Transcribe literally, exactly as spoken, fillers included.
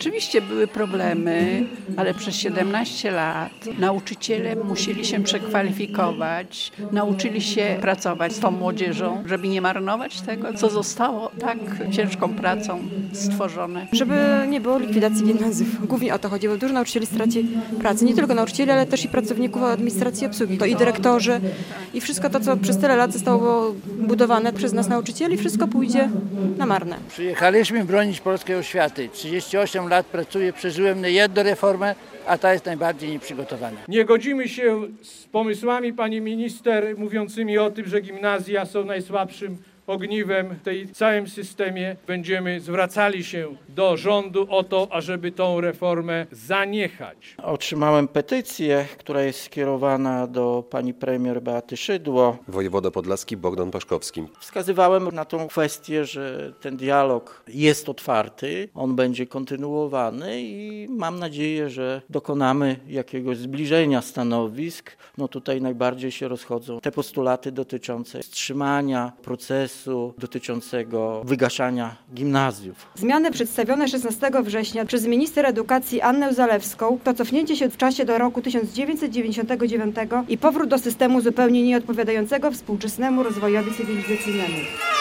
Rzeczywiście były problemy, ale przez siedemnaście lat nauczyciele musieli się przekwalifikować, nauczyli się pracować z tą młodzieżą, żeby nie marnować tego, co zostało tak ciężką pracą stworzone. Żeby nie było likwidacji gimnazjów. Głównie o to chodziło. Dużo nauczycieli straci pracy. Nie tylko nauczycieli, ale też i pracowników administracji i obsługi. To i dyrektorzy, i wszystko to, co przez tyle lat zostało budowane przez nas nauczycieli, wszystko pójdzie na marne. Przyjechaliśmy bronić polskiej oświaty. trzydzieści osiem lat pracuję, przeżyłem jedną reformę, a ta jest najbardziej nieprzygotowana. Nie godzimy się z pomysłami pani minister mówiącymi o tym, że gimnazja są najsłabszym ogniwem w tej całym systemie. Będziemy zwracali się do rządu o to, ażeby tą reformę zaniechać. Otrzymałem petycję, która jest skierowana do pani premier Beaty Szydło. Wojewoda podlaski Bogdan Paszkowski. Wskazywałem na tą kwestię, że ten dialog jest otwarty, on będzie kontynuowany i mam nadzieję, że dokonamy jakiegoś zbliżenia stanowisk. No tutaj najbardziej się rozchodzą te postulaty dotyczące wstrzymania procesu dotyczącego wygaszania gimnazjów. Zmiany przedstawione szesnastego września przez minister edukacji Annę Zalewską to cofnięcie się w czasie do roku tysiąc dziewięćset dziewięćdziesiątego dziewiątego i powrót do systemu zupełnie nieodpowiadającego współczesnemu rozwojowi cywilizacyjnemu.